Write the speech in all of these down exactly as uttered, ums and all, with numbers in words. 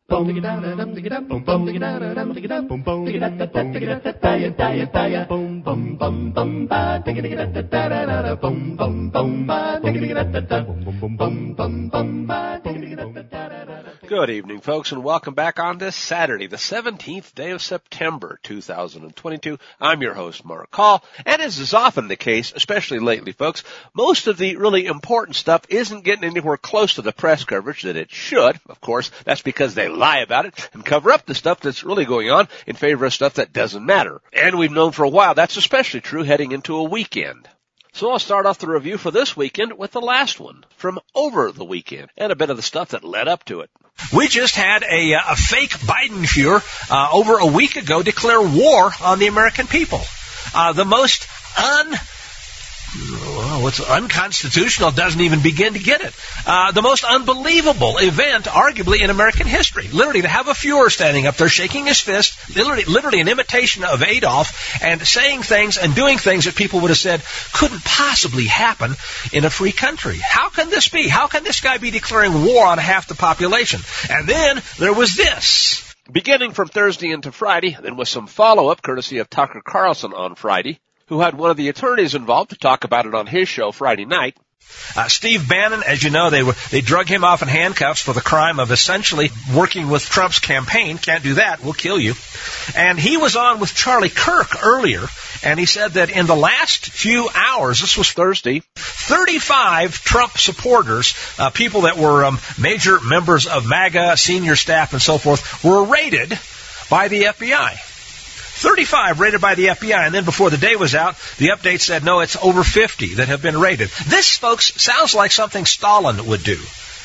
Good evening, folks, and welcome back on this Saturday, the seventeenth day of September, two thousand twenty-two. I'm your host, Mark Hall, and as is often the case, especially lately, folks, most of the really important stuff isn't getting anywhere close to the press coverage that it should. Of course, that's because they lie about it and cover up the stuff that's really going on in favor of stuff that doesn't matter. And we've known for a while that's especially true heading into a weekend. So I'll start off the review for this weekend with the last one from over the weekend and a bit of the stuff that led up to it. We just had a, a fake Biden-Fuhrer uh, over a week ago declare war on the American people. Uh, the most un... Well, what's unconstitutional doesn't even begin to get it. Uh, the most unbelievable event, arguably, in American history. Literally, to have a Fuhrer standing up there shaking his fist, literally, literally an imitation of Adolf, and saying things and doing things that people would have said couldn't possibly happen in a free country. How can this be? How can this guy be declaring war on half the population? And then there was this. Beginning from Thursday into Friday, then with some follow-up courtesy of Tucker Carlson on Friday, who had one of the attorneys involved to talk about it on his show Friday night. Uh, Steve Bannon, as you know, they were they drug him off in handcuffs for the crime of essentially working with Trump's campaign. Can't do that. We'll kill you. And he was on with Charlie Kirk earlier, and he said that in the last few hours, this was Thursday, thirty-five Trump supporters, uh, people that were um, major members of MAGA, senior staff, and so forth, were raided by the F B I. thirty-five raided by the F B I, and then before the day was out, the update said, no, it's over fifty that have been raided. This, folks, sounds like something Stalin would do.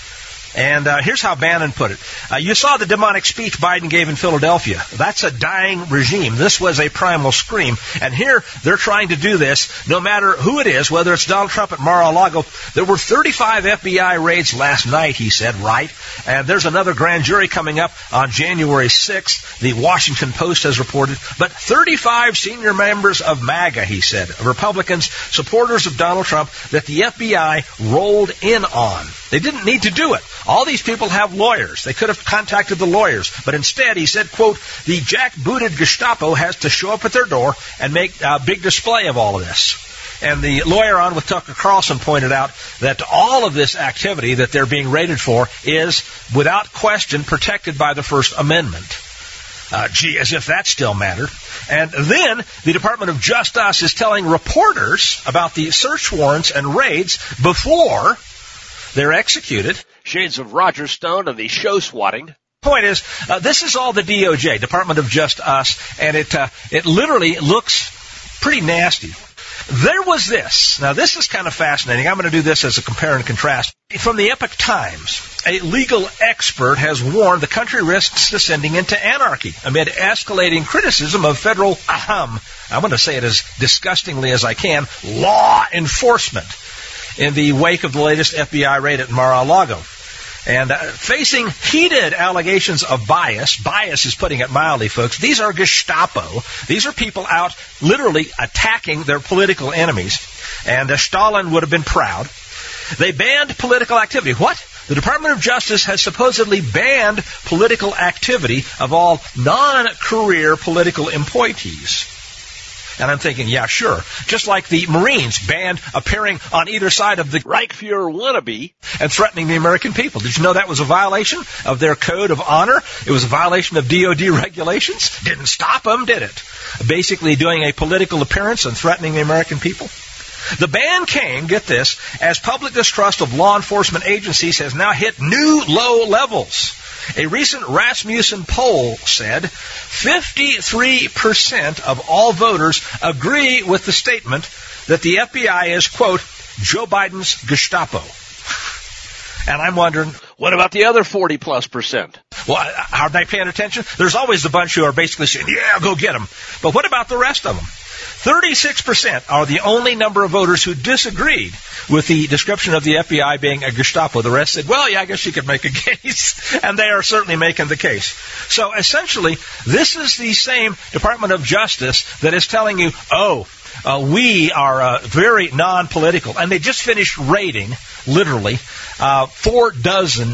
And uh, here's how Bannon put it. Uh, you saw the demonic speech Biden gave in Philadelphia. That's a dying regime. This was a primal scream. And here they're trying to do this no matter who it is, whether it's Donald Trump at Mar-a-Lago. There were thirty-five F B I raids last night, he said, right? And there's another grand jury coming up on January sixth. The Washington Post has reported. But thirty-five senior members of MAGA, he said, Republicans, supporters of Donald Trump, that the F B I rolled in on. They didn't need to do it. All these people have lawyers. They could have contacted the lawyers. But instead, he said, quote, the jackbooted Gestapo has to show up at their door and make a big display of all of this. And the lawyer on with Tucker Carlson pointed out that all of this activity that they're being raided for is, without question, protected by the First Amendment. Uh, gee, as if that still mattered. And then the Department of Justice is telling reporters about the search warrants and raids before they're executed. Shades of Roger Stone and the show swatting. Point is, uh, this is all the D O J, Department of Justice, and it uh, it literally looks pretty nasty. There was this. Now, this is kind of fascinating. I'm going to do this as a compare and contrast. From the Epoch Times, a legal expert has warned the country risks descending into anarchy amid escalating criticism of federal, ahem, I'm going to say it as disgustingly as I can, law enforcement in the wake of the latest F B I raid at Mar-a-Lago. And uh, facing heated allegations of bias, bias is putting it mildly, folks, these are Gestapo. These are people out literally attacking their political enemies. And uh, Stalin would have been proud. They banned political activity. What? The Department of Justice has supposedly banned political activity of all non-career political appointees. And I'm thinking, yeah, sure. Just like the Marines banned appearing on either side of the Reichsfuhrer wannabe and threatening the American people. Did you know that was a violation of their code of honor? It was a violation of D O D regulations. Didn't stop them, did it? Basically doing a political appearance and threatening the American people. The ban came, get this, as public distrust of law enforcement agencies has now hit new low levels. A recent Rasmussen poll said fifty-three percent of all voters agree with the statement that the F B I is, quote, Joe Biden's Gestapo. And I'm wondering, what about the other forty plus percent? Well, are they paying attention? There's always the bunch who are basically saying, yeah, go get them. But what about the rest of them? thirty-six percent are the only number of voters who disagreed with the description of the F B I being a Gestapo. The rest said, well, yeah, I guess you could make a case. And they are certainly making the case. So essentially, this is the same Department of Justice that is telling you, oh, uh, we are uh, very non-political. And they just finished raiding, literally, uh, four dozen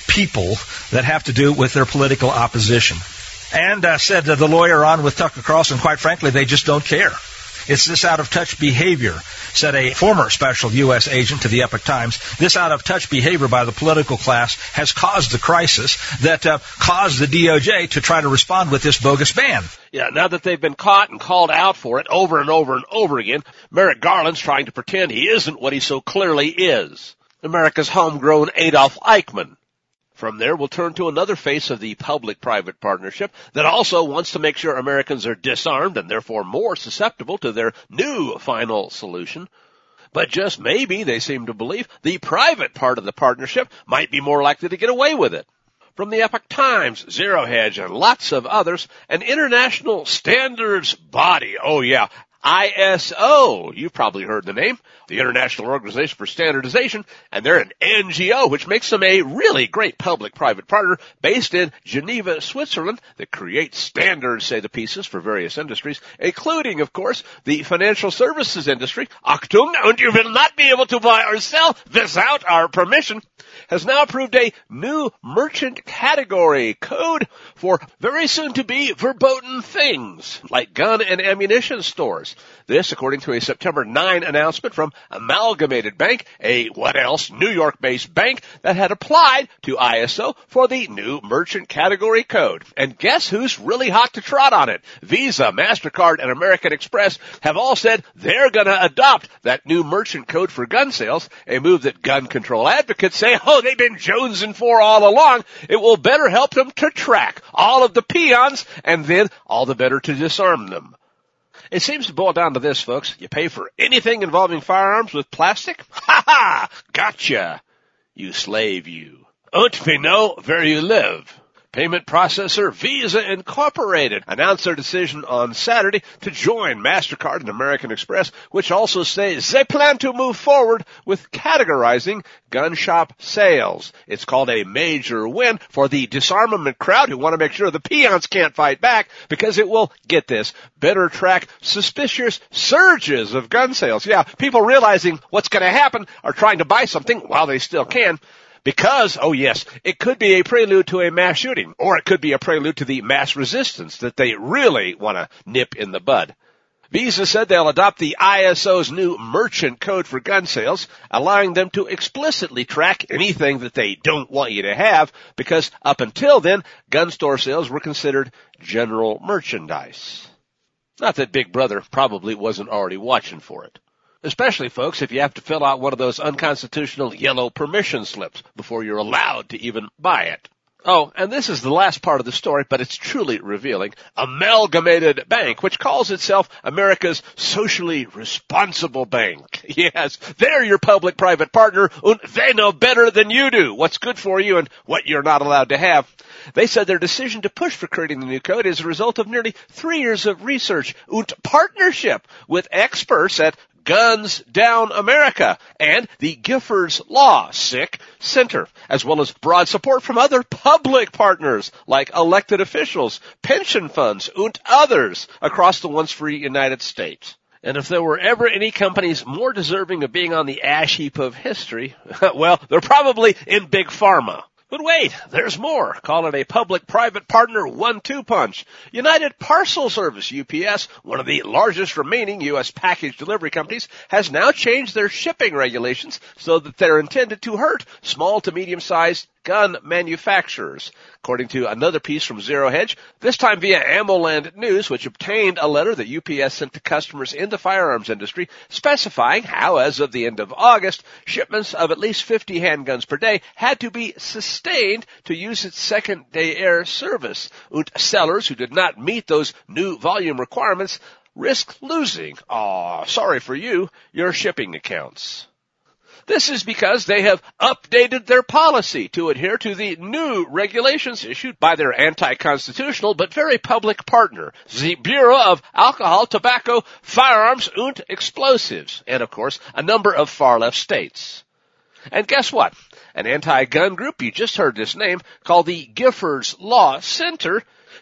people that have to do with their political opposition. And uh, said that the lawyer on with Tucker Carlson, quite frankly, they just don't care. It's this out-of-touch behavior, said a former special U S agent to the Epoch Times. This out-of-touch behavior by the political class has caused the crisis that uh, caused the D O J to try to respond with this bogus ban. Yeah, now that they've been caught and called out for it over and over and over again, Merrick Garland's trying to pretend he isn't what he so clearly is. America's homegrown Adolf Eichmann. From there, we'll turn to another face of the public-private partnership that also wants to make sure Americans are disarmed and therefore more susceptible to their new final solution. But just maybe, they seem to believe, the private part of the partnership might be more likely to get away with it. From the Epoch Times, Zero Hedge, and lots of others, an international standards body, oh yeah, I S O, you've probably heard the name, the International Organization for Standardization, and they're an N G O, which makes them a really great public-private partner based in Geneva, Switzerland, that creates standards, say the pieces, for various industries, including, of course, the financial services industry. Achtung, and you will not be able to buy or sell without our permission, has now approved a new merchant category code for very soon to be verboten things, like gun and ammunition stores. This, according to a September ninth announcement from Amalgamated Bank, a what else New York-based bank that had applied to I S O for the new merchant category code. And guess who's really hot to trot on it? Visa, MasterCard, and American Express have all said they're going to adopt that new merchant code for gun sales, a move that gun control advocates say, oh, they've been jonesing for all along. It will better help them to track all of the peons and then all the better to disarm them. It seems to boil down to this, folks. You pay for anything involving firearms with plastic? Ha ha! Gotcha! You slave, you. Und we know where you live. Payment processor Visa Incorporated announced their decision on Saturday to join MasterCard and American Express, which also say they plan to move forward with categorizing gun shop sales. It's called a major win for the disarmament crowd who want to make sure the peons can't fight back, because it will, get this, better track suspicious surges of gun sales. Yeah, people realizing what's going to happen are trying to buy something while they still can. Because, oh yes, it could be a prelude to a mass shooting, or it could be a prelude to the mass resistance that they really want to nip in the bud. Visa said they'll adopt the I S O's new merchant code for gun sales, allowing them to explicitly track anything that they don't want you to have, because up until then, gun store sales were considered general merchandise. Not that Big Brother probably wasn't already watching for it. Especially, folks, if you have to fill out one of those unconstitutional yellow permission slips before you're allowed to even buy it. Oh, and this is the last part of the story, but it's truly revealing. Amalgamated Bank, which calls itself America's socially responsible bank. Yes, they're your public-private partner, and they know better than you do what's good for you and what you're not allowed to have. They said their decision to push for creating the new code is a result of nearly three years of research and partnership with experts at Guns Down America and the Giffords Law S I C Center, as well as broad support from other public partners like elected officials, pension funds, and others across the once-free United States. And if there were ever any companies more deserving of being on the ash heap of history, well, they're probably in Big Pharma. But wait, there's more. Call it a public-private partner one two punch. United Parcel Service, U P S, one of the largest remaining U S package delivery companies, has now changed their shipping regulations so that they're intended to hurt small to medium-sized gun manufacturers. According to another piece from Zero Hedge, this time via AmmoLand News, which obtained a letter that U P S sent to customers in the firearms industry specifying how, as of the end of August, shipments of at least fifty handguns per day had to be sustained to use its second-day air service. And sellers who did not meet those new volume requirements risk losing, aw, sorry for you, your shipping accounts. This is because they have updated their policy to adhere to the new regulations issued by their anti-constitutional but very public partner, the Bureau of Alcohol, Tobacco, Firearms, and Explosives, and, of course, a number of far-left states. And guess what? An anti-gun group, you just heard this name, called the Giffords Law Center,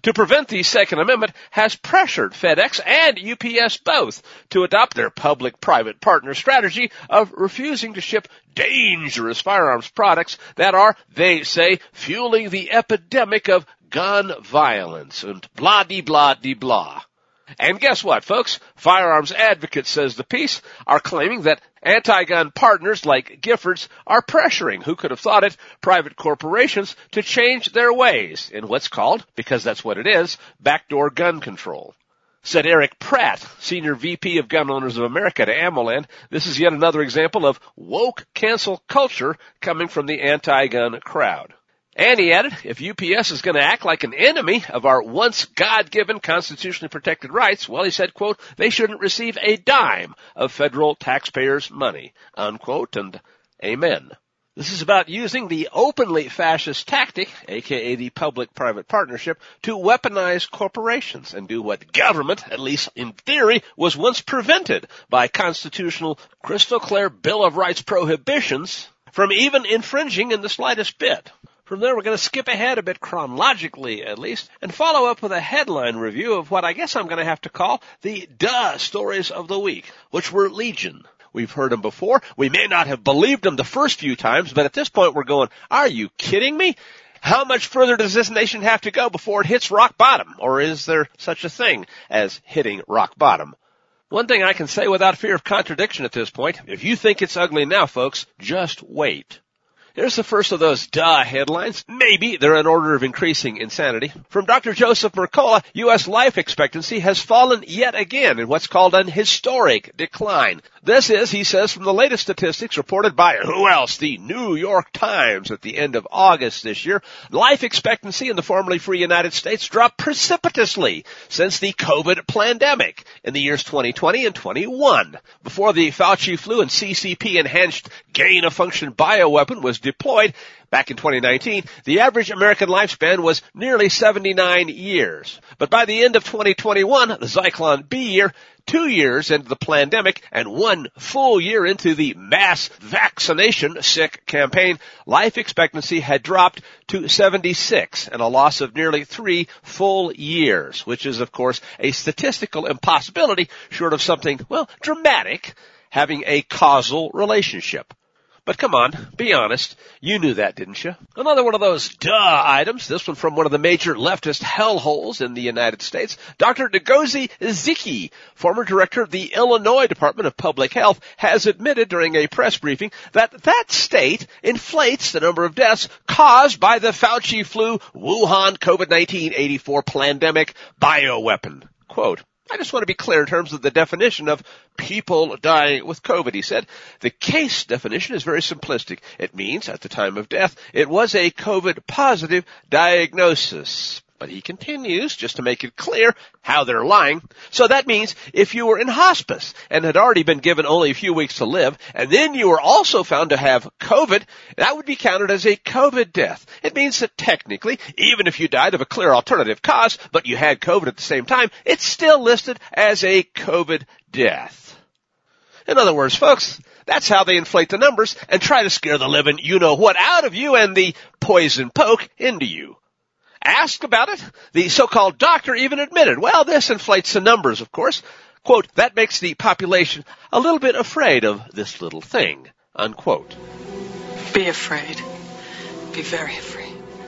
to prevent the Second Amendment has pressured FedEx and U P S both to adopt their public-private partner strategy of refusing to ship dangerous firearms products that are, they say, fueling the epidemic of gun violence and blah-de-blah-de-blah. And guess what, folks? Firearms advocates, says the piece, are claiming that anti-gun partners like Giffords are pressuring, who could have thought it, private corporations to change their ways in what's called, because that's what it is, backdoor gun control. Said Eric Pratt, Senior V P of Gun Owners of America, to AmmoLand, this is yet another example of woke cancel culture coming from the anti-gun crowd. And he added, if U P S is going to act like an enemy of our once God-given constitutionally protected rights, well, he said, quote, they shouldn't receive a dime of federal taxpayers' money, unquote, and amen. This is about using the openly fascist tactic, aka the public-private partnership, to weaponize corporations and do what government, at least in theory, was once prevented by constitutional crystal-clear Bill of Rights prohibitions from even infringing in the slightest bit. From there, we're going to skip ahead a bit chronologically, at least, and follow up with a headline review of what I guess I'm going to have to call the duh stories of the week, which were legion. We've heard them before. We may not have believed them the first few times, but at this point we're going, are you kidding me? How much further does this nation have to go before it hits rock bottom? Or is there such a thing as hitting rock bottom? One thing I can say without fear of contradiction at this point, if you think it's ugly now, folks, just wait. Here's the first of those duh headlines. Maybe they're in order of increasing insanity. From Doctor Joseph Mercola, U S life expectancy has fallen yet again in what's called an historic decline. This is, he says, from the latest statistics reported by, who else? The New York Times at the end of August this year. Life expectancy in the formerly free United States dropped precipitously since the COVID pandemic in the years twenty twenty and twenty-one. Before the Fauci flu and C C P-enhanced gain-of-function bioweapon was deployed back in twenty nineteen, the average American lifespan was nearly seventy-nine years. But by the end of twenty twenty-one, the Zyklon B year, two years into the pandemic and one full year into the mass vaccination sick campaign, life expectancy had dropped to seventy-six and a loss of nearly three full years, which is, of course, a statistical impossibility short of something, well, dramatic, having a causal relationship. But come on, be honest. You knew that, didn't you? Another one of those duh items, this one from one of the major leftist hellholes in the United States. Doctor Ngozi Ezike, former director of the Illinois Department of Public Health, has admitted during a press briefing that that state inflates the number of deaths caused by the Fauci flu Wuhan COVID nineteen eighty-four pandemic bioweapon. Quote, I just want to be clear in terms of the definition of people dying with COVID, he said. The case definition is very simplistic. It means at the time of death, it was a COVID positive diagnosis. But he continues, just to make it clear how they're lying. So that means if you were in hospice and had already been given only a few weeks to live, and then you were also found to have COVID, that would be counted as a COVID death. It means that technically, even if you died of a clear alternative cause, but you had COVID at the same time, it's still listed as a COVID death. In other words, folks, that's how they inflate the numbers and try to scare the living you-know-what out of you and the poison poke into you. Asked about it, the so-called doctor even admitted, well, this inflates the numbers, of course. Quote, that makes the population a little bit afraid of this little thing, unquote. Be afraid. Be very afraid.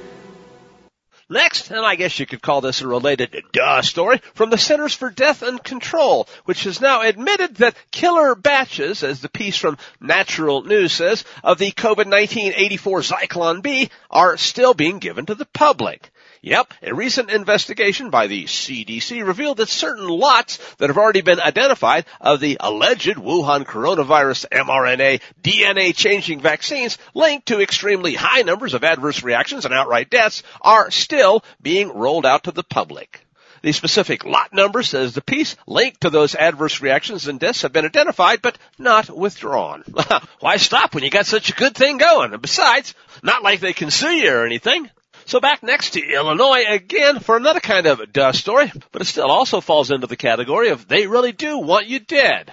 Next, and I guess you could call this a related duh story, from the Centers for Death and Control, which has now admitted that killer batches, as the piece from Natural News says, of the COVID nineteen eighty-four Zyklon B are still being given to the public. Yep, a recent investigation by the C D C revealed that certain lots that have already been identified of the alleged Wuhan coronavirus mRNA D N A changing vaccines linked to extremely high numbers of adverse reactions and outright deaths are still being rolled out to the public. The specific lot number, says the piece, linked to those adverse reactions and deaths have been identified but not withdrawn. Why stop when you got such a good thing going? And besides, not like they can sue you or anything. So back next to Illinois again for another kind of duh story, but it still also falls into the category of they really do want you dead.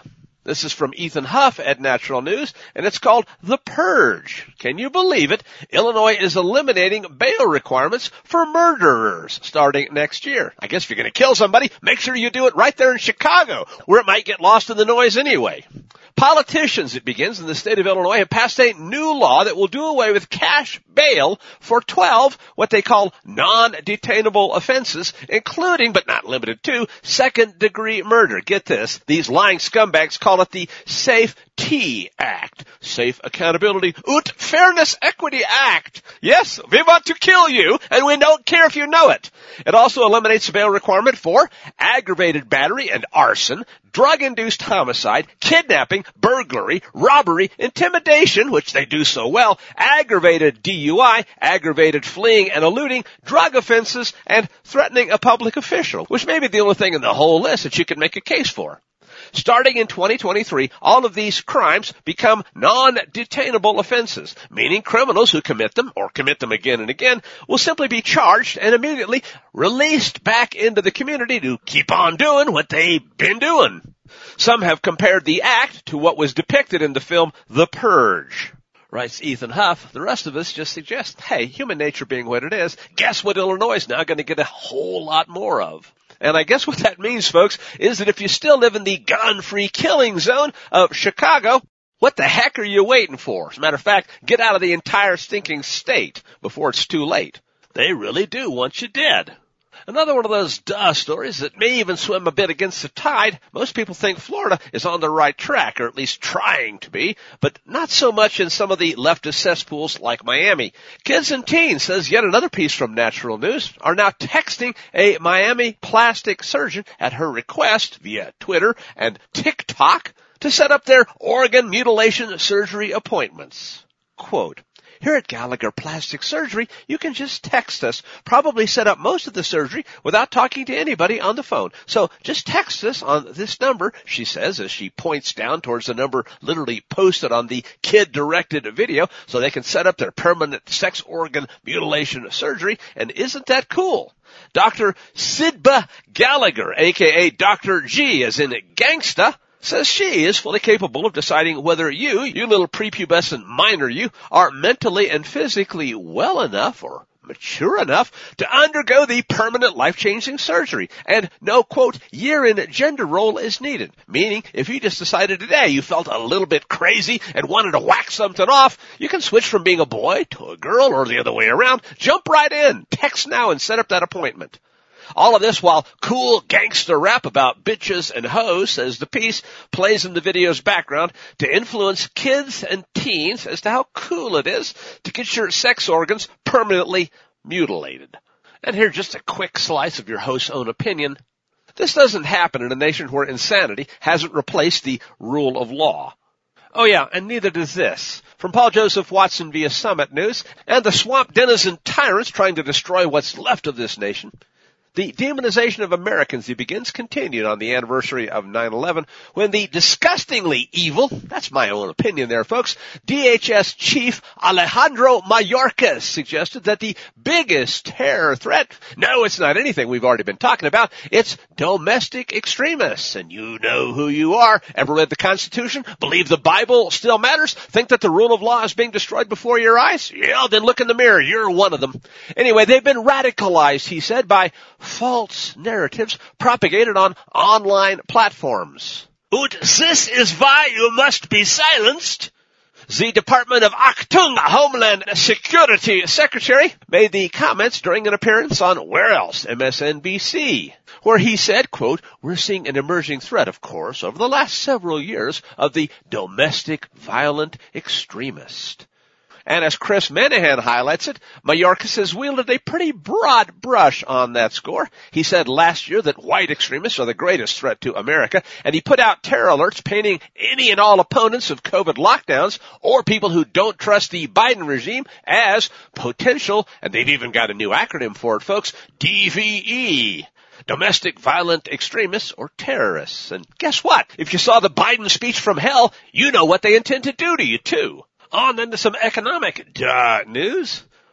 This is from Ethan Huff at Natural News, and it's called The Purge. Can you believe it? Illinois is eliminating bail requirements for murderers starting next year. I guess if you're going to kill somebody, make sure you do it right there in Chicago, where it might get lost in the noise anyway. Politicians, it begins, in the state of Illinois have passed a new law that will do away with cash bail for twelve what they call non-detainable offenses, including, but not limited to, second-degree murder. Get this. These lying scumbags call it the Safe T Act. Safe Accountability und Fairness Equity Act. Yes, we want to kill you, and we don't care if you know it. It also eliminates the bail requirement for aggravated battery and arson, drug-induced homicide, kidnapping, burglary, robbery, intimidation, which they do so well, aggravated D U I, aggravated fleeing and eluding, drug offenses, and threatening a public official, which may be the only thing in the whole list that you can make a case for. Starting in twenty twenty-three, all of these crimes become non-detainable offenses, meaning criminals who commit them or commit them again and again will simply be charged and immediately released back into the community to keep on doing what they've been doing. Some have compared the act to what was depicted in the film The Purge. Writes Ethan Huff. The rest of us just suggest, hey, human nature being what it is, guess what Illinois is now going to get a whole lot more of? And I guess what that means, folks, is that if you still live in the gun-free killing zone of Chicago, what the heck are you waiting for? As a matter of fact, get out of the entire stinking state before it's too late. They really do want you dead. Another one of those duh stories that may even swim a bit against the tide. Most people think Florida is on the right track, or at least trying to be, but not so much in some of the leftist cesspools like Miami. Kids and Teens, says yet another piece from Natural News, are now texting a Miami plastic surgeon at her request via Twitter and TikTok to set up their organ mutilation surgery appointments. Quote, here at Gallagher Plastic Surgery, you can just text us, probably set up most of the surgery without talking to anybody on the phone. So just text us on this number, she says, as she points down towards the number literally posted on the kid-directed video so they can set up their permanent sex organ mutilation surgery. And isn't that cool? Doctor Sidba Gallagher, a k a. Doctor G, as in gangsta, says she is fully capable of deciding whether you, you little prepubescent minor you, are mentally and physically well enough or mature enough to undergo the permanent life-changing surgery. And no, quote, year in gender role is needed. Meaning, if you just decided today you felt a little bit crazy and wanted to whack something off, you can switch from being a boy to a girl or the other way around. Jump right in. Text now and set up that appointment. All of this while cool gangster rap about bitches and hoes, says the piece, plays in the video's background to influence kids and teens as to how cool it is to get your sex organs permanently mutilated. And here's just a quick slice of your host's own opinion. This doesn't happen in a nation where insanity hasn't replaced the rule of law. Oh yeah, and neither does this. From Paul Joseph Watson via Summit News, and the swamp denizen tyrants trying to destroy what's left of this nation. The demonization of Americans, he begins, continued on the anniversary of nine eleven when the disgustingly evil, that's my own opinion there, folks, D H S chief Alejandro Mayorkas suggested that the biggest terror threat, no, it's not anything we've already been talking about, it's domestic extremists. And you know who you are. Ever read the Constitution? Believe the Bible still matters? Think that the rule of law is being destroyed before your eyes? Yeah, then look in the mirror. You're one of them. Anyway, they've been radicalized, he said, by false narratives propagated on online platforms. Und this is why you must be silenced. The Department of Achtung Homeland Security Secretary made the comments during an appearance on Where Else? M S N B C, where he said, quote, we're seeing an emerging threat, of course, over the last several years of the domestic violent extremist. And as Chris Menahan highlights it, Mayorkas has wielded a pretty broad brush on that score. He said last year that white extremists are the greatest threat to America, and he put out terror alerts painting any and all opponents of COVID lockdowns or people who don't trust the Biden regime as potential, and they've even got a new acronym for it, folks, D V E. Domestic violent extremists or terrorists. And guess what? If you saw the Biden speech from hell, you know what they intend to do to you, too. On then to some economic duh news.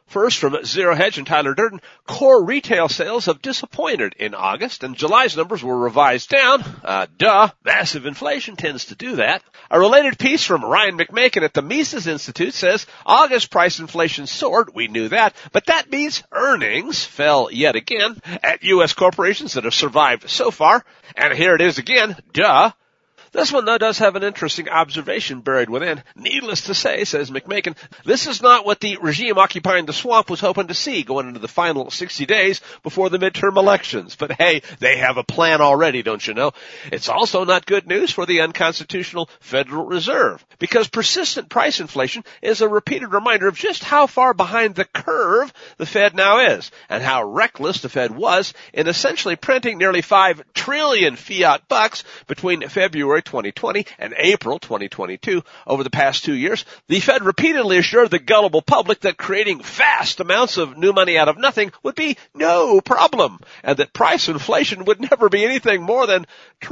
First, from Zero Hedge and Tyler Durden, core retail sales have disappointed in August, and July's numbers were revised down. Uh, duh. Massive inflation tends to do that. A related piece from Ryan McMakin at the Mises Institute says August price inflation soared. We knew that. But that means earnings fell yet again at U S corporations that have survived so far. And here it is again. Duh. This one, though, does have an interesting observation buried within. Needless to say, says McMakin, this is not what the regime occupying the swamp was hoping to see going into the final sixty days before the midterm elections. But hey, they have a plan already, don't you know? It's also not good news for the unconstitutional Federal Reserve, because persistent price inflation is a repeated reminder of just how far behind the curve the Fed now is, and how reckless the Fed was in essentially printing nearly five trillion fiat bucks between February twenty twenty and April twenty twenty-two. Over the past two years, the Fed repeatedly assured the gullible public that creating vast amounts of new money out of nothing would be no problem, and that price inflation would never be anything more than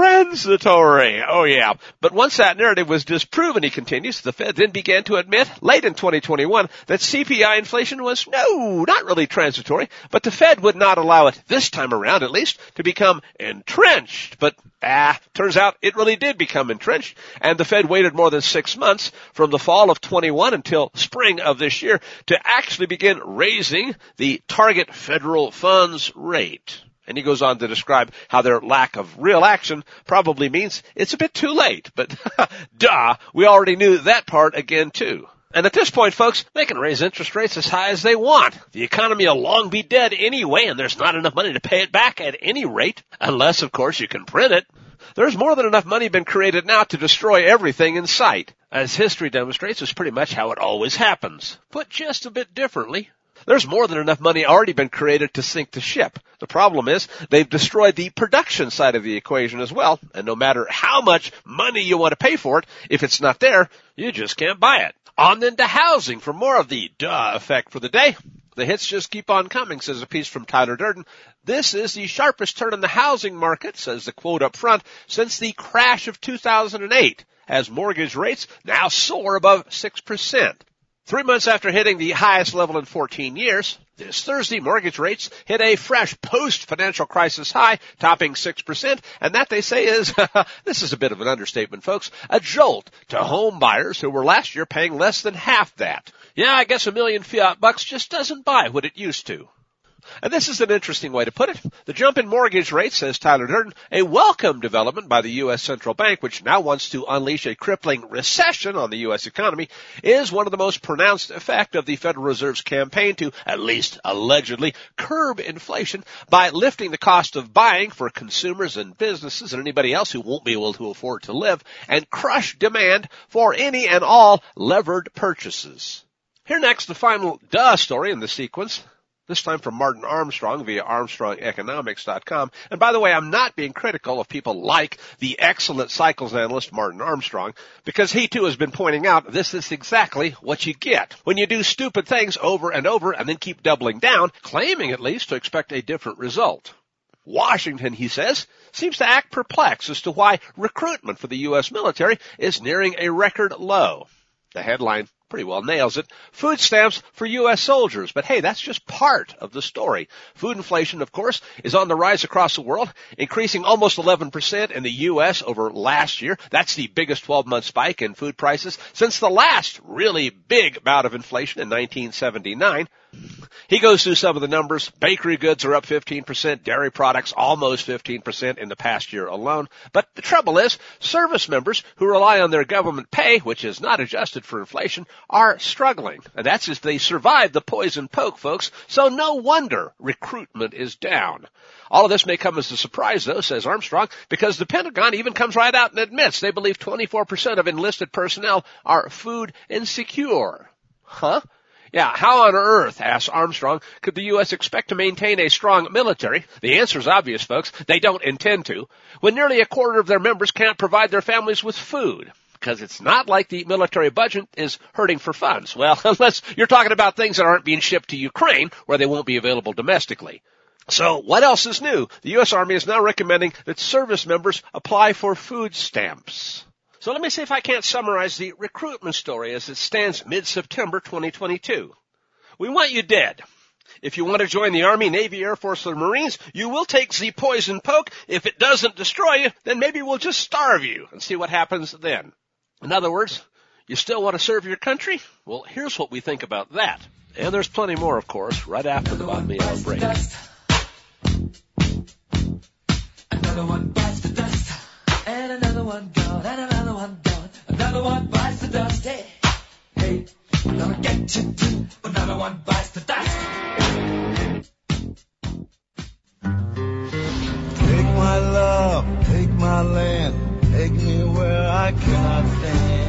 transitory. Oh yeah. But once that narrative was disproven, he continues, the Fed then began to admit late in twenty twenty-one that C P I inflation was no, not really transitory, but the Fed would not allow it this time around, at least, to become entrenched. But ah, turns out it really did become entrenched, and the Fed waited more than six months from the fall of twenty-one until spring of this year to actually begin raising the target federal funds rate. And he goes on to describe how their lack of real action probably means it's a bit too late. But duh, we already knew that part again too. And at this point, folks, they can raise interest rates as high as they want. The economy will long be dead anyway, and there's not enough money to pay it back at any rate, unless, of course, you can print it. There's more than enough money been created now to destroy everything in sight. As history demonstrates, it's pretty much how it always happens. Put just a bit differently, there's more than enough money already been created to sink the ship. The problem is they've destroyed the production side of the equation as well, and no matter how much money you want to pay for it, if it's not there, you just can't buy it. On then to housing for more of the duh effect for the day. The hits just keep on coming, says a piece from Tyler Durden. This is the sharpest turn in the housing market, says the quote up front, since the crash of two thousand eight, as mortgage rates now soar above six percent. Three months after hitting the highest level in fourteen years, this Thursday, mortgage rates hit a fresh post-financial crisis high, topping six percent, and that, they say, is, this is a bit of an understatement, folks, a jolt to home buyers who were last year paying less than half that. Yeah, I guess a million fiat bucks just doesn't buy what it used to. And this is an interesting way to put it. The jump in mortgage rates, says Tyler Durden, a welcome development by the U S Central Bank, which now wants to unleash a crippling recession on the U S economy, is one of the most pronounced effect of the Federal Reserve's campaign to, at least allegedly, curb inflation by lifting the cost of buying for consumers and businesses and anybody else who won't be able to afford to live, and crush demand for any and all levered purchases. Here next, the final duh story in the sequence. This time from Martin Armstrong via Armstrong Economics dot com. And by the way, I'm not being critical of people like the excellent cycles analyst Martin Armstrong, because he too has been pointing out this is exactly what you get when you do stupid things over and over and then keep doubling down, claiming at least to expect a different result. Washington, he says, seems to act perplexed as to why recruitment for the U S military is nearing a record low. The headline pretty well nails it. Food stamps for U S soldiers. But hey, that's just part of the story. Food inflation, of course, is on the rise across the world, increasing almost eleven percent in the U S over last year. That's the biggest twelve-month spike in food prices since the last really big bout of inflation in nineteen seventy-nine. He goes through some of the numbers. Bakery goods are up fifteen percent, dairy products almost fifteen percent in the past year alone. But the trouble is, service members who rely on their government pay, which is not adjusted for inflation, are struggling. And that's if they survive the poison poke, folks. So no wonder recruitment is down. All of this may come as a surprise, though, says Armstrong, because the Pentagon even comes right out and admits they believe twenty-four percent of enlisted personnel are food insecure. Huh? Yeah, how on earth, asks Armstrong, could the U S expect to maintain a strong military? The answer is obvious, folks. They don't intend to. When nearly a quarter of their members can't provide their families with food. Because it's not like the military budget is hurting for funds. Well, unless you're talking about things that aren't being shipped to Ukraine, where they won't be available domestically. So what else is new? The U S Army is now recommending that service members apply for food stamps. So let me see if I can't summarize the recruitment story as it stands mid-September twenty twenty-two. We want you dead. If you want to join the Army, Navy, Air Force, or Marines, you will take the poison poke. If it doesn't destroy you, then maybe we'll just starve you and see what happens then. In other words, you still want to serve your country? Well, here's what we think about that. And there's plenty more, of course, right after the bottom of the hour break. Another one bites the dust, and another one gone, and another one gone. Another one bites the dust, hey, hey, gonna get you too. Another one bites the dust. Take my love, take my land, take me where I cannot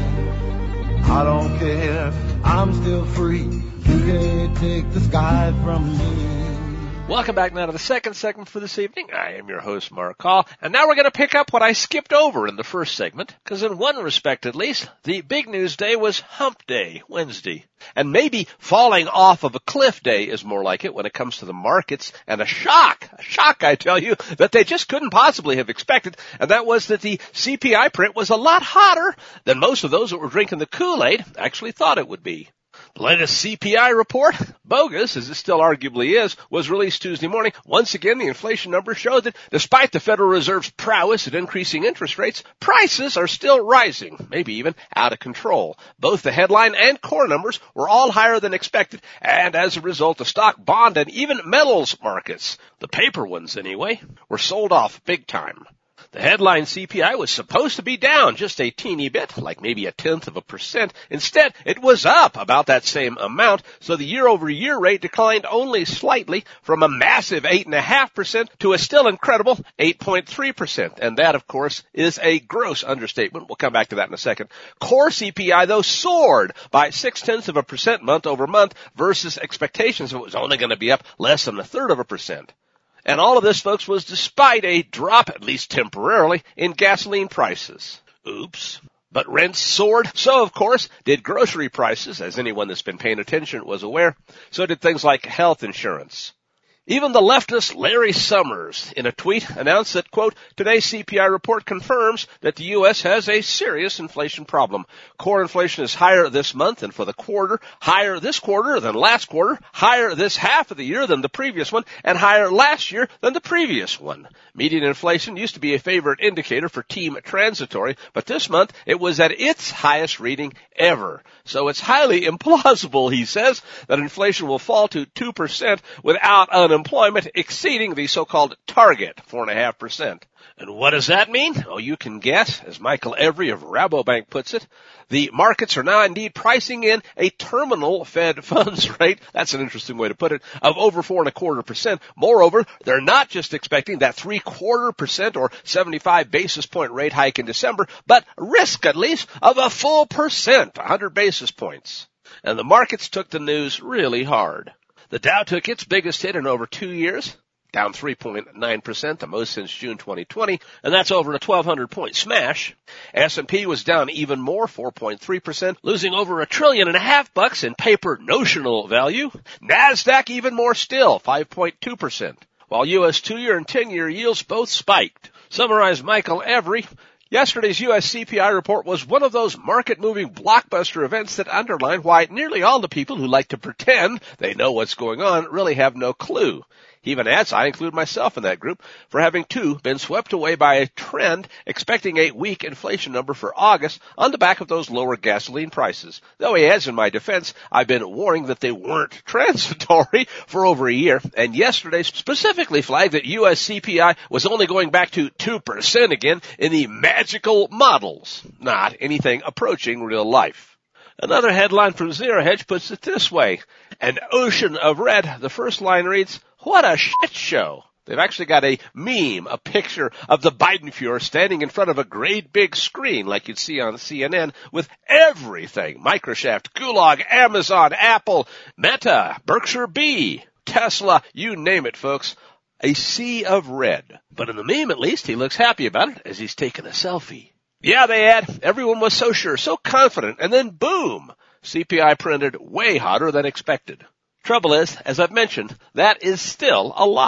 stand. I don't care, I'm still free. You can't take the sky from me. Welcome back now to the second segment for this evening. I am your host, Mark Hall, and now we're going to pick up what I skipped over in the first segment, because in one respect at least, the big news day was Hump Day, Wednesday. And maybe falling off of a cliff day is more like it when it comes to the markets, and a shock, a shock I tell you, that they just couldn't possibly have expected, and that was that the C P I print was a lot hotter than most of those that were drinking the Kool-Aid actually thought it would be. The latest C P I report, bogus as it still arguably is, was released Tuesday morning. Once again, the inflation numbers showed that despite the Federal Reserve's prowess at increasing interest rates, prices are still rising, maybe even out of control. Both the headline and core numbers were all higher than expected, and as a result, the stock, bond, and even metals markets, the paper ones anyway, were sold off big time. The headline C P I was supposed to be down just a teeny bit, like maybe a tenth of a percent. Instead, it was up about that same amount, so the year-over-year rate declined only slightly from a massive eight point five percent to a still incredible eight point three percent. And that, of course, is a gross understatement. We'll come back to that in a second. Core C P I, though, soared by six-tenths of a percent month over month versus expectations. It was only going to be up less than a third of a percent. And all of this, folks, was despite a drop, at least temporarily, in gasoline prices. Oops. But rents soared. So, of course, did grocery prices, as anyone that's been paying attention was aware. So did things like health insurance. Even the leftist Larry Summers, in a tweet, announced that, quote, today's C P I report confirms that the U S has a serious inflation problem. Core inflation is higher this month and for the quarter, higher this quarter than last quarter, higher this half of the year than the previous one, and higher last year than the previous one. Median inflation used to be a favorite indicator for Team Transitory, but this month it was at its highest reading ever. So it's highly implausible, he says, that inflation will fall to two percent without unemployment. Employment exceeding the so-called target, four point five percent. And what does that mean? Oh, you can guess. As Michael Every of Rabobank puts it, the markets are now indeed pricing in a terminal Fed funds rate, that's an interesting way to put it, of over four and a quarter percent. Moreover, they're not just expecting that three-quarter percent or seventy-five basis point rate hike in December, but risk at least of a full percent, one hundred basis points. And the markets took the news really hard. The Dow took its biggest hit in over two years, down three point nine percent, the most since June twenty twenty, and that's over a twelve hundred point smash. S and P was down even more, four point three percent, losing over a trillion and a half bucks in paper notional value. NASDAQ even more still, five point two percent, while U S two-year and ten-year yields both spiked. Summarized Michael Every, yesterday's U S C P I report was one of those market-moving blockbuster events that underline why nearly all the people who like to pretend they know what's going on really have no clue. He even adds, I include myself in that group, for having, too, been swept away by a trend expecting a weak inflation number for August on the back of those lower gasoline prices. Though he adds, in my defense, I've been warning that they weren't transitory for over a year, and yesterday specifically flagged that U S C P I was only going back to two percent again in the magical models, not anything approaching real life. Another headline from Zero Hedge puts it this way, an ocean of red. The first line reads, what a shit show. They've actually got a meme, a picture of the Biden-Fuhrer standing in front of a great big screen like you'd see on C N N with everything. Microsoft, Gulag, Amazon, Apple, Meta, Berkshire B, Tesla, you name it, folks. A sea of red. But in the meme, at least, he looks happy about it as he's taking a selfie. Yeah, they add, everyone was so sure, so confident, and then boom, C P I printed way hotter than expected. Trouble is, as I've mentioned, that is still a lie.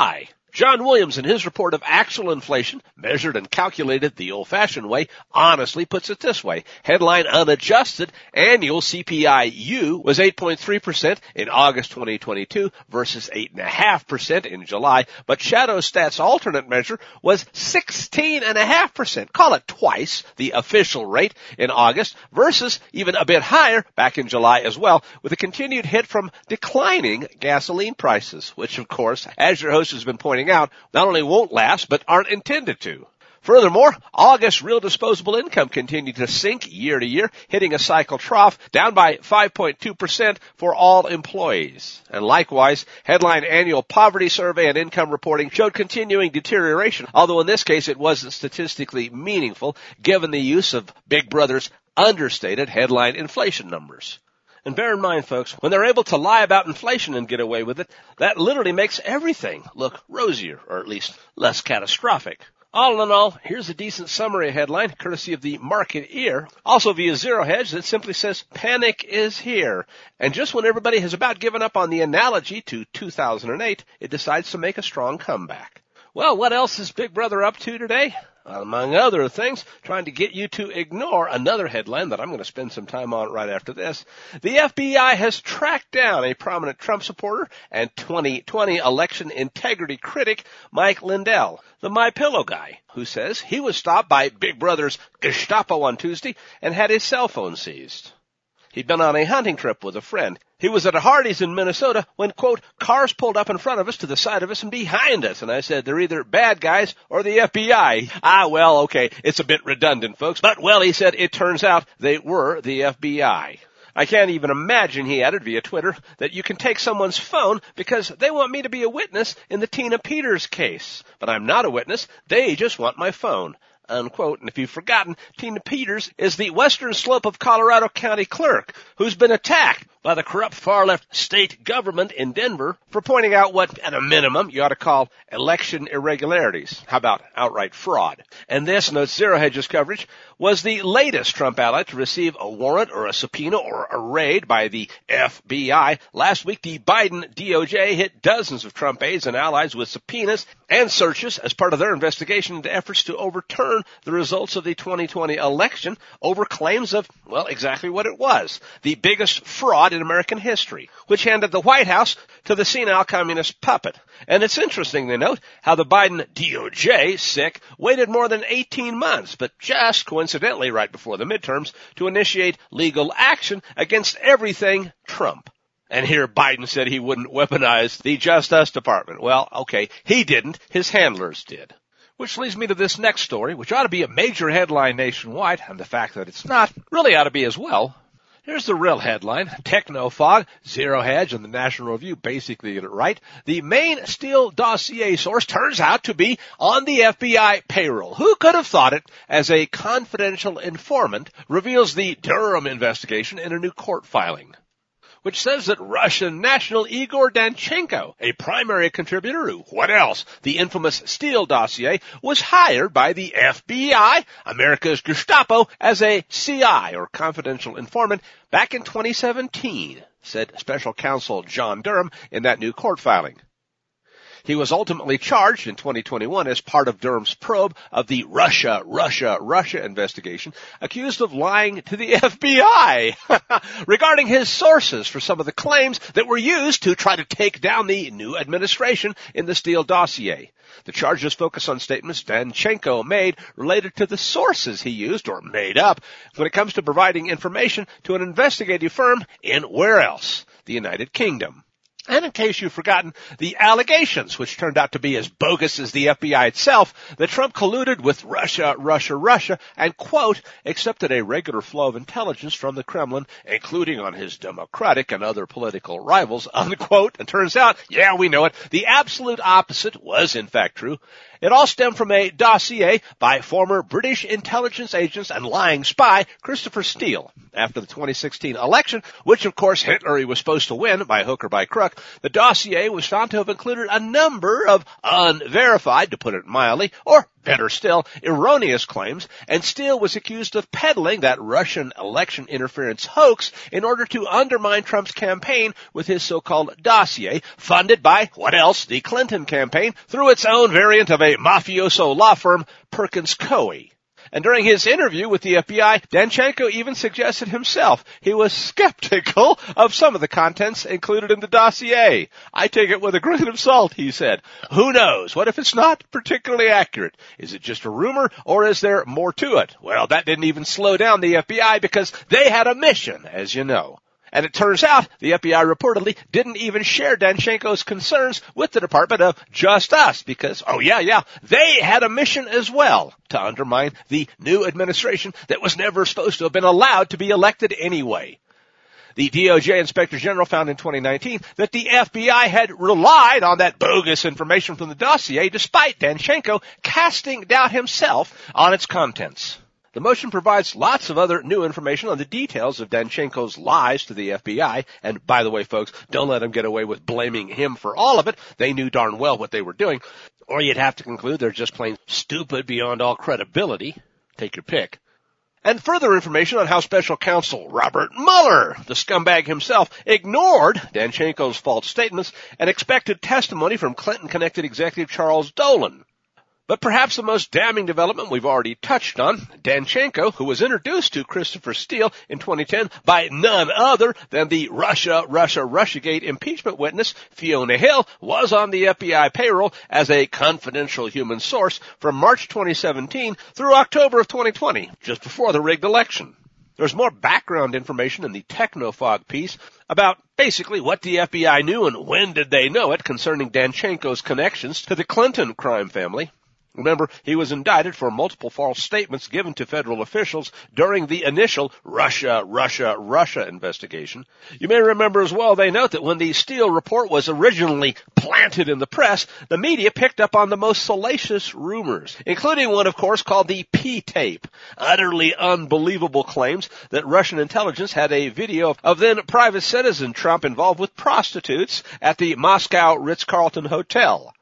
John Williams, in his report of actual inflation, measured and calculated the old-fashioned way, honestly puts it this way. Headline unadjusted annual C P I U was eight point three percent in August twenty twenty-two versus eight point five percent in July, but ShadowStat's alternate measure was sixteen point five percent. Call it twice the official rate in August versus even a bit higher back in July as well, with a continued hit from declining gasoline prices, which, of course, as your host has been pointing out, not only won't last, but aren't intended to. Furthermore, August real disposable income continued to sink year to year, hitting a cycle trough, down by five point two percent for all employees. And likewise, headline annual poverty survey and income reporting showed continuing deterioration, although in this case it wasn't statistically meaningful, given the use of Big Brother's understated headline inflation numbers. And bear in mind, folks, when they're able to lie about inflation and get away with it, that literally makes everything look rosier, or at least less catastrophic. All in all, here's a decent summary headline, courtesy of the Market Ear, also via Zero Hedge, that simply says, panic is here. And just when everybody has about given up on the analogy to two thousand eight, it decides to make a strong comeback. Well, what else is Big Brother up to today? Among other things, trying to get you to ignore another headline that I'm going to spend some time on right after this. The F B I has tracked down a prominent Trump supporter and twenty twenty election integrity critic, Mike Lindell, the MyPillow guy, who says he was stopped by Big Brother's Gestapo on Tuesday and had his cell phone seized. He'd been on a hunting trip with a friend. He was at a Hardee's in Minnesota when, quote, cars pulled up in front of us, to the side of us, and behind us. And I said, they're either bad guys or the F B I. Ah, well, okay, it's a bit redundant, folks. But, well, he said, it turns out they were the F B I. I can't even imagine, he added via Twitter, that you can take someone's phone because they want me to be a witness in the Tina Peters case. But I'm not a witness. They just want my phone. Unquote. And if you've forgotten, Tina Peters is the Western Slope of Colorado County clerk who's been attacked by the corrupt far-left state government in Denver for pointing out what, at a minimum, you ought to call election irregularities. How about outright fraud? And this, notes Zero Hedge's coverage, was the latest Trump ally to receive a warrant or a subpoena or a raid by the F B I. Last week, the Biden D O J hit dozens of Trump aides and allies with subpoenas and searches as part of their investigation into efforts to overturn the results of the twenty twenty election over claims of, well, exactly what it was, the biggest fraud in American history, which handed the White House to the senile communist puppet. And it's interesting, they note, how the Biden D O J, sick, waited more than eighteen months, but just coincidentally right before the midterms, to initiate legal action against everything Trump. And here Biden said he wouldn't weaponize the Justice Department. Well, okay, he didn't. His handlers did. Which leads me to this next story, which ought to be a major headline nationwide, and the fact that it's not really ought to be as well. Here's the real headline. Technofog, Zero Hedge, and the National Review basically get it right. The main Steele dossier source turns out to be on the F B I payroll. Who could have thought it? As a confidential informant reveals the Durham investigation in a new court filing, which says that Russian national Igor Danchenko, a primary contributor to, what else, the infamous Steele dossier, was hired by the F B I, America's Gestapo, as a C I, or confidential informant, back in twenty seventeen, said special counsel John Durham in that new court filing. He was ultimately charged in twenty twenty-one as part of Durham's probe of the Russia, Russia, Russia investigation, accused of lying to the F B I regarding his sources for some of the claims that were used to try to take down the new administration in the Steele dossier. The charges focus on statements Danchenko made related to the sources he used or made up when it comes to providing information to an investigative firm in where else? The United Kingdom. And in case you've forgotten, the allegations, which turned out to be as bogus as the F B I itself, that Trump colluded with Russia, Russia, Russia, and, quote, accepted a regular flow of intelligence from the Kremlin, including on his Democratic and other political rivals, unquote. And turns out, yeah, we know it, the absolute opposite was in fact true. It all stemmed from a dossier by former British intelligence agents and lying spy Christopher Steele after the twenty sixteen election, which of course Hitler was supposed to win by hook or by crook, The dossier was found to have included a number of unverified, to put it mildly, or better still, erroneous claims, and Steele was accused of peddling that Russian election interference hoax in order to undermine Trump's campaign with his so-called dossier, funded by, what else, the Clinton campaign, through its own variant of a mafioso law firm, Perkins Coie. And during his interview with the F B I, Danchenko even suggested himself he was skeptical of some of the contents included in the dossier. I take it with a grain of salt, he said. Who knows? What if it's not particularly accurate? Is it just a rumor, or is there more to it? Well, that didn't even slow down the F B I because they had a mission, as you know. And it turns out the F B I reportedly didn't even share Danchenko's concerns with the Department of Just Us because, oh yeah, yeah, they had a mission as well to undermine the new administration that was never supposed to have been allowed to be elected anyway. The D O J Inspector General found in twenty nineteen that the F B I had relied on that bogus information from the dossier despite Danchenko casting doubt himself on its contents. The motion provides lots of other new information on the details of Danchenko's lies to the F B I. And by the way, folks, don't let them get away with blaming him for all of it. They knew darn well what they were doing. Or you'd have to conclude they're just plain stupid beyond all credibility. Take your pick. And further information on how Special Counsel Robert Mueller, the scumbag himself, ignored Danchenko's false statements and expected testimony from Clinton-connected executive Charles Dolan. But perhaps the most damning development we've already touched on, Danchenko, who was introduced to Christopher Steele in twenty ten by none other than the Russia, Russia, Russiagate impeachment witness, Fiona Hill, was on the F B I payroll as a confidential human source from March twenty seventeen through October of twenty twenty, just before the rigged election. There's more background information in the Technofog piece about basically what the F B I knew and when did they know it concerning Danchenko's connections to the Clinton crime family. Remember, he was indicted for multiple false statements given to federal officials during the initial Russia, Russia, Russia investigation. You may remember as well, they note that when the Steele report was originally planted in the press, the media picked up on the most salacious rumors, including one, of course, called the P-tape. Utterly unbelievable claims that Russian intelligence had a video of then private citizen Trump involved with prostitutes at the Moscow Ritz-Carlton Hotel.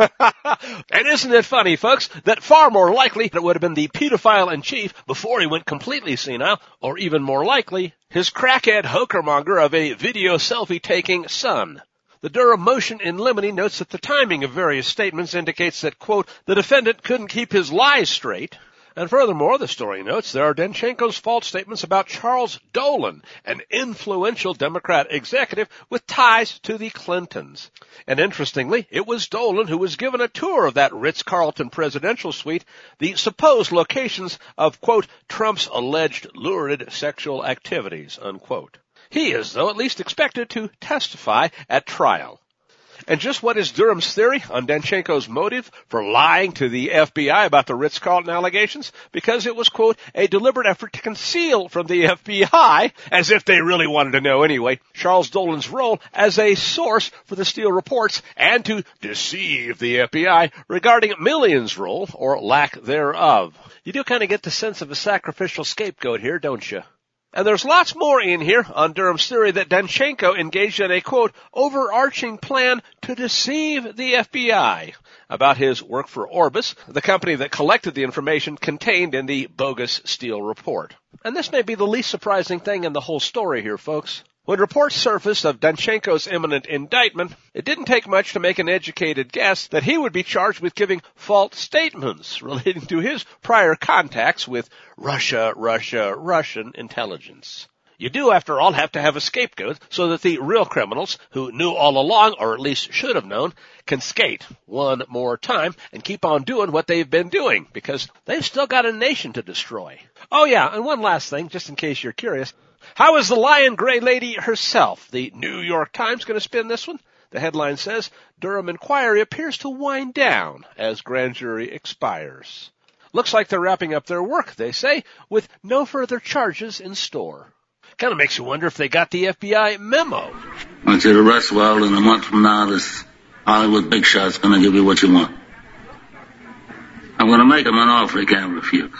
And isn't it funny, folks, that far more likely it would have been the pedophile in chief before he went completely senile, or even more likely, his crackhead hokermonger of a video selfie-taking son. The Durham motion in limine notes that the timing of various statements indicates that, quote, the defendant couldn't keep his lies straight. And furthermore, the story notes there are Danchenko's false statements about Charles Dolan, an influential Democrat executive with ties to the Clintons. And interestingly, it was Dolan who was given a tour of that Ritz-Carlton presidential suite, the supposed locations of, quote, Trump's alleged lurid sexual activities, unquote. He is, though, at least expected to testify at trial. And just what is Durham's theory on Danchenko's motive for lying to the F B I about the Ritz-Carlton allegations? Because it was, quote, a deliberate effort to conceal from the F B I, as if they really wanted to know anyway, Charles Dolan's role as a source for the Steele reports and to deceive the F B I regarding Million's role or lack thereof. You do kind of get the sense of a sacrificial scapegoat here, don't you? And there's lots more in here on Durham's theory that Danchenko engaged in a, quote, overarching plan to deceive the F B I about his work for Orbis, the company that collected the information contained in the bogus Steele report. And this may be the least surprising thing in the whole story here, folks. When reports surfaced of Danchenko's imminent indictment, it didn't take much to make an educated guess that he would be charged with giving false statements relating to his prior contacts with Russia, Russia, Russian intelligence. You do, after all, have to have a scapegoat so that the real criminals, who knew all along, or at least should have known, can skate one more time and keep on doing what they've been doing, because they've still got a nation to destroy. Oh yeah, and one last thing, just in case you're curious. How is the Lion Gray lady herself, the New York Times, going to spin this one? The headline says, Durham inquiry appears to wind down as grand jury expires. Looks like they're wrapping up their work, they say, with no further charges in store. Kind of makes you wonder if they got the F B I memo. I want you to rest well, and a month from now, this Hollywood big shot's going to give you what you want. I'm going to make him an offer he can't refuse.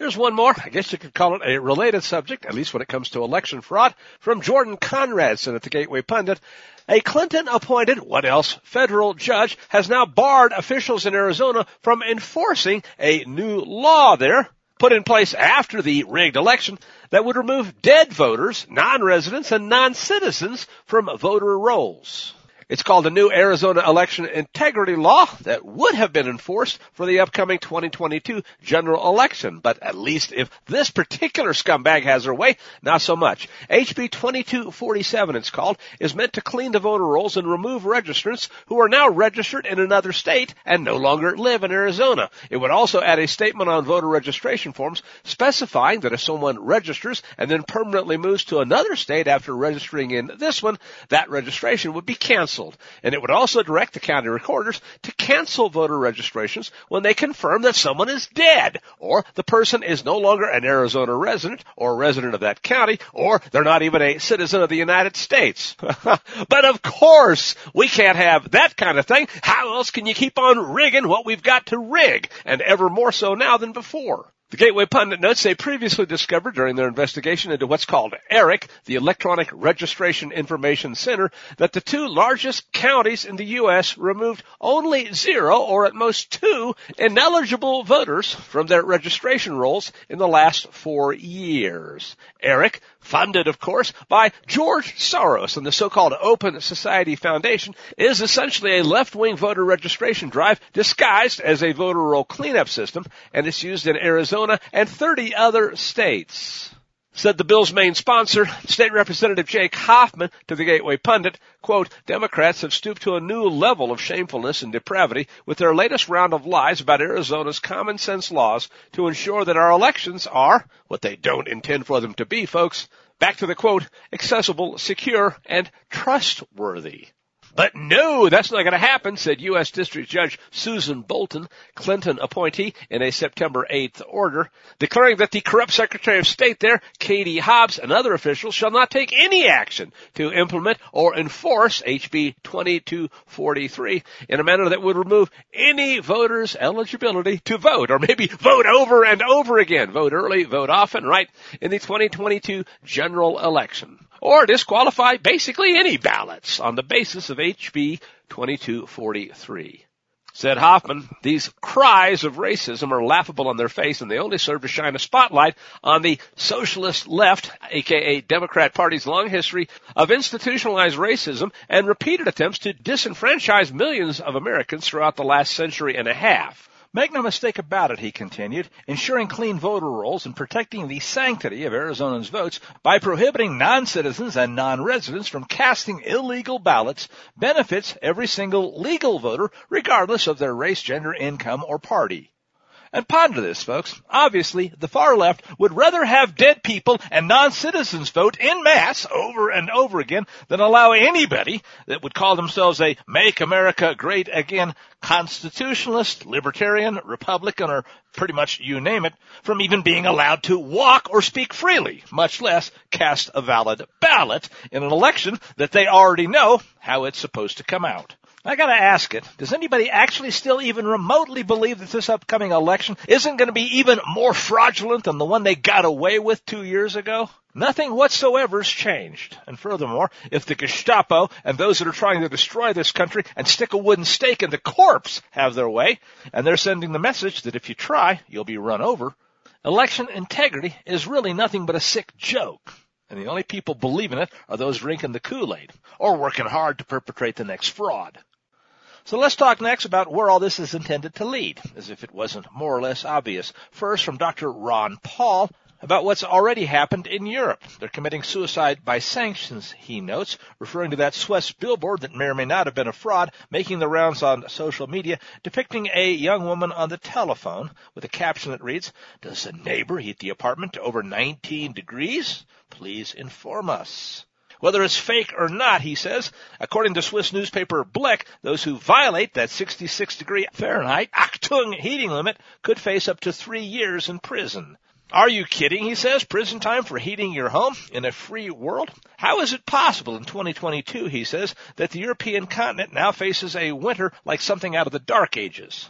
Here's one more. I guess you could call it a related subject, at least when it comes to election fraud, from Jordan Conradson at the Gateway Pundit. A Clinton-appointed, what else, federal judge has now barred officials in Arizona from enforcing a new law there, put in place after the rigged election, that would remove dead voters, non-residents, and non-citizens from voter rolls. It's called the new Arizona Election Integrity Law that would have been enforced for the upcoming twenty twenty-two general election. But at least if this particular scumbag has her way, not so much. H B twenty-two forty-seven, it's called, is meant to clean the voter rolls and remove registrants who are now registered in another state and no longer live in Arizona. It would also add a statement on voter registration forms specifying that if someone registers and then permanently moves to another state after registering in this one, that registration would be canceled. And it would also direct the county recorders to cancel voter registrations when they confirm that someone is dead, or the person is no longer an Arizona resident or a resident of that county, or they're not even a citizen of the United States. But of course, we can't have that kind of thing. How else can you keep on rigging what we've got to rig, and ever more so now than before? The Gateway Pundit notes they previously discovered during their investigation into what's called ERIC, the Electronic Registration Information Center, that the two largest counties in the U S removed only zero or at most two ineligible voters from their registration rolls in the last four years. ERIC, funded, of course, by George Soros and the so-called Open Society Foundation, is essentially a left-wing voter registration drive disguised as a voter roll cleanup system, and it's used in Arizona and thirty other states. Said the bill's main sponsor, State Representative Jake Hoffman, to the Gateway Pundit, quote, Democrats have stooped to a new level of shamefulness and depravity with their latest round of lies about Arizona's common sense laws to ensure that our elections are what they don't intend for them to be, folks. Back to the quote, accessible, secure, and trustworthy. But no, that's not going to happen, said U S District Judge Susan Bolton, Clinton appointee, in a September eighth order, declaring that the corrupt Secretary of State there, Katie Hobbs, and other officials shall not take any action to implement or enforce H B twenty-two forty-three in a manner that would remove any voter's eligibility to vote, or maybe vote over and over again, vote early, vote often, right, in the twenty twenty-two general election, or disqualify basically any ballots on the basis of H B twenty-two forty-three. Said Hoffman, these cries of racism are laughable on their face, and they only serve to shine a spotlight on the socialist left, aka Democrat Party's long history of institutionalized racism and repeated attempts to disenfranchise millions of Americans throughout the last century and a half. Make no mistake about it, he continued, ensuring clean voter rolls and protecting the sanctity of Arizonans' votes by prohibiting non-citizens and non-residents from casting illegal ballots benefits every single legal voter, regardless of their race, gender, income, or party. And ponder this, folks. Obviously, the far left would rather have dead people and non-citizens vote en masse over and over again than allow anybody that would call themselves a Make America Great Again constitutionalist, libertarian, Republican, or pretty much you name it, from even being allowed to walk or speak freely, much less cast a valid ballot in an election that they already know how it's supposed to come out. I gotta ask it, does anybody actually still even remotely believe that this upcoming election isn't going to be even more fraudulent than the one they got away with two years ago? Nothing whatsoever has changed. And furthermore, if the Gestapo and those that are trying to destroy this country and stick a wooden stake in the corpse have their way, and they're sending the message that if you try, you'll be run over, election integrity is really nothing but a sick joke. And the only people believing it are those drinking the Kool-Aid or working hard to perpetrate the next fraud. So let's talk next about where all this is intended to lead, as if it wasn't more or less obvious. First, from Doctor Ron Paul, about what's already happened in Europe. They're committing suicide by sanctions, he notes, referring to that Swiss billboard that may or may not have been a fraud, making the rounds on social media, depicting a young woman on the telephone with a caption that reads, "Does a neighbor heat the apartment to over nineteen degrees? Please inform us." Whether it's fake or not, he says, according to Swiss newspaper Blick, those who violate that sixty-six degree Fahrenheit Achtung heating limit could face up to three years in prison. Are you kidding, he says, prison time for heating your home in a free world? How is it possible in twenty twenty-two, he says, that the European continent now faces a winter like something out of the Dark Ages?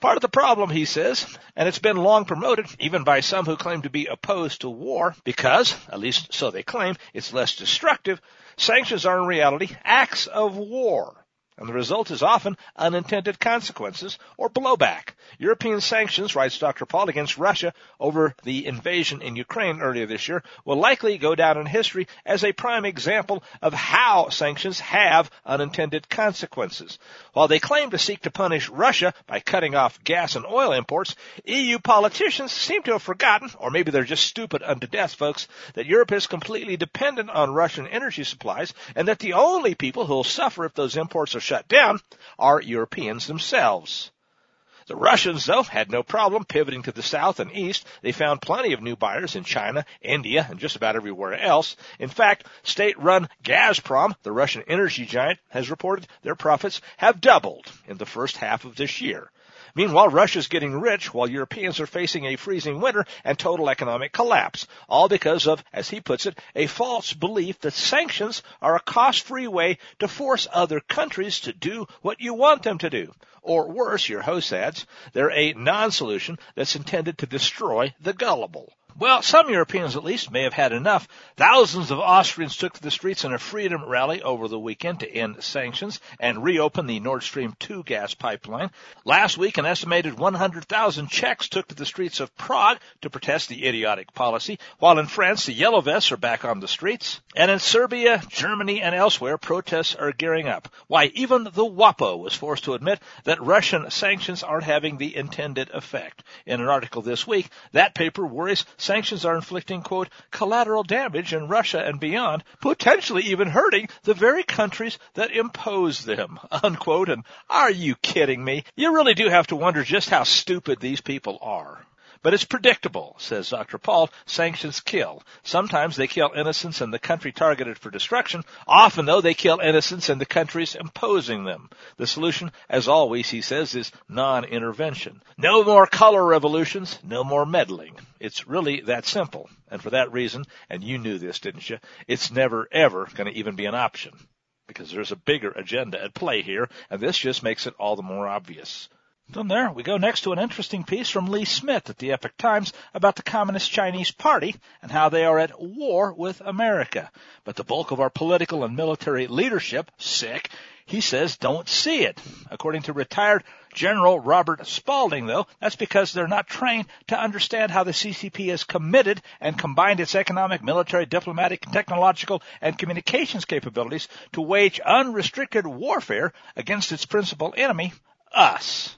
Part of the problem, he says, and it's been long promoted, even by some who claim to be opposed to war, because, at least so they claim, it's less destructive, sanctions are in reality acts of war. And the result is often unintended consequences or blowback. European sanctions, writes Doctor Paul, against Russia over the invasion in Ukraine earlier this year will likely go down in history as a prime example of how sanctions have unintended consequences. While they claim to seek to punish Russia by cutting off gas and oil imports, E U politicians seem to have forgotten, or maybe they're just stupid unto death, folks, that Europe is completely dependent on Russian energy supplies and that the only people who will suffer if those imports are shut down are Europeans themselves. The Russians, though, had no problem pivoting to the south and east. They found plenty of new buyers in China, India, and just about everywhere else. In fact, state-run Gazprom, the Russian energy giant, has reported their profits have doubled in the first half of this year. Meanwhile, Russia's getting rich while Europeans are facing a freezing winter and total economic collapse, all because of, as he puts it, a false belief that sanctions are a cost-free way to force other countries to do what you want them to do. Or worse, your host adds, they're a non-solution that's intended to destroy the gullible. Well, some Europeans at least may have had enough. Thousands of Austrians took to the streets in a freedom rally over the weekend to end sanctions and reopen the Nord Stream two gas pipeline. Last week, an estimated one hundred thousand Czechs took to the streets of Prague to protest the idiotic policy, while in France, the Yellow Vests are back on the streets. And in Serbia, Germany, and elsewhere, protests are gearing up. Why, even the WAPO was forced to admit that Russian sanctions aren't having the intended effect. In an article this week, that paper worries sanctions are inflicting, quote, collateral damage in Russia and beyond, potentially even hurting the very countries that impose them, unquote. And are you kidding me? You really do have to wonder just how stupid these people are. But it's predictable, says Doctor Paul. Sanctions kill. Sometimes they kill innocents in the country targeted for destruction. Often, though, they kill innocents in the countries imposing them. The solution, as always, he says, is non-intervention. No more color revolutions, no more meddling. It's really that simple. And for that reason, and you knew this, didn't you, it's never, ever going to even be an option. Because there's a bigger agenda at play here, and this just makes it all the more obvious. From there, we go next to an interesting piece from Lee Smith at the Epoch Times about the Communist Chinese Party and how they are at war with America. But the bulk of our political and military leadership, sick, he says, don't see it. According to retired General Robert Spalding, though, that's because they're not trained to understand how the C C P has committed and combined its economic, military, diplomatic, technological, and communications capabilities to wage unrestricted warfare against its principal enemy, us.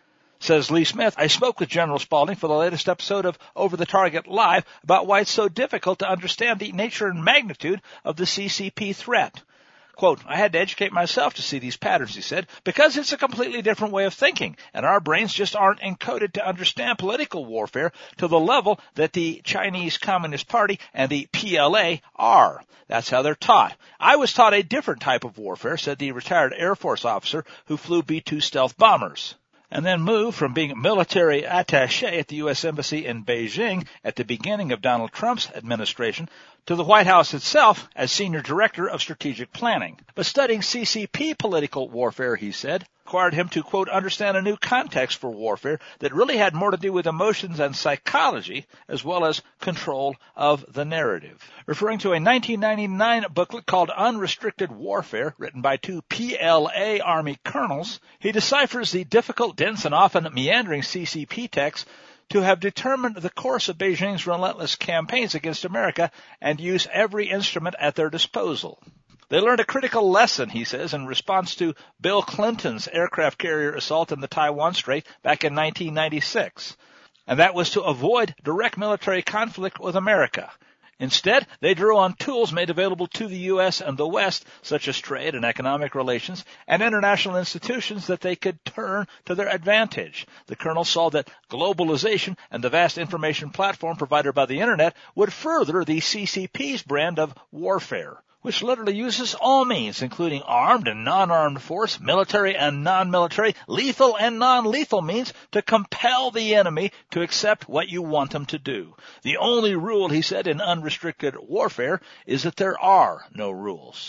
Says Lee Smith, I spoke with General Spalding for the latest episode of Over the Target Live about why it's so difficult to understand the nature and magnitude of the C C P threat. Quote, I had to educate myself to see these patterns, he said, because it's a completely different way of thinking, and our brains just aren't encoded to understand political warfare to the level that the Chinese Communist Party and the P L A are. That's how they're taught. I was taught a different type of warfare, said the retired Air Force officer who flew B two stealth bombers. And then moved from being military attaché at the U S Embassy in Beijing at the beginning of Donald Trump's administration to the White House itself as Senior Director of Strategic Planning. But studying C C P political warfare, he said, required him to, quote, understand a new context for warfare that really had more to do with emotions and psychology as well as control of the narrative. Referring to a nineteen ninety-nine booklet called Unrestricted Warfare, written by two P L A Army colonels, he deciphers the difficult, dense, and often meandering C C P text to have determined the course of Beijing's relentless campaigns against America and use every instrument at their disposal. They learned a critical lesson, he says, in response to Bill Clinton's aircraft carrier assault in the Taiwan Strait back in nineteen ninety-six. And that was to avoid direct military conflict with America. Instead, they drew on tools made available to the U S and the West, such as trade and economic relations, and international institutions that they could turn to their advantage. The colonel saw that globalization and the vast information platform provided by the Internet would further the C C P's brand of warfare, which literally uses all means, including armed and non-armed force, military and non-military, lethal and non-lethal means, to compel the enemy to accept what you want them to do. The only rule, he said, in unrestricted warfare is that there are no rules.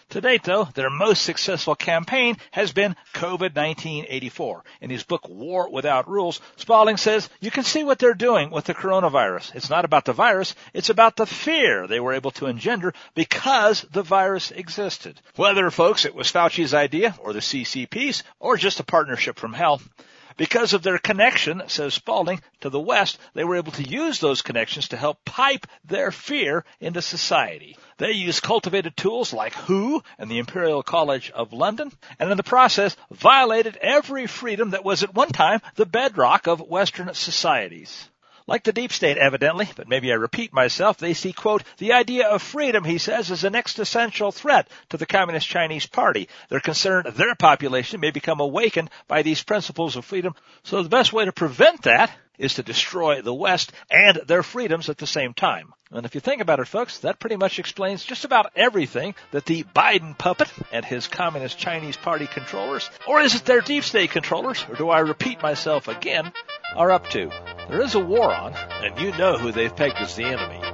To date, though, their most successful campaign has been COVID nineteen eighty-four. In his book, War Without Rules, Spalding says you can see what they're doing with the coronavirus. It's not about the virus, it's about the fear they were able to engender because the virus existed. Whether, folks, it was Fauci's idea or the C C P's or just a partnership from hell, because of their connection, says Spalding, to the West, they were able to use those connections to help pipe their fear into society. They used cultivated tools like W H O and the Imperial College of London, and in the process violated every freedom that was at one time the bedrock of Western societies. Like the deep state, evidently, but maybe I repeat myself, they see, quote, the idea of freedom, he says, as an existential threat to the Communist Chinese Party. They're concerned their population may become awakened by these principles of freedom, so the best way to prevent that is to destroy the West and their freedoms at the same time. And if you think about it, folks, that pretty much explains just about everything that the Biden puppet and his Communist Chinese Party controllers, or is it their deep state controllers, or do I repeat myself again, are up to. There is a war on, and you know who they've pegged as the enemy.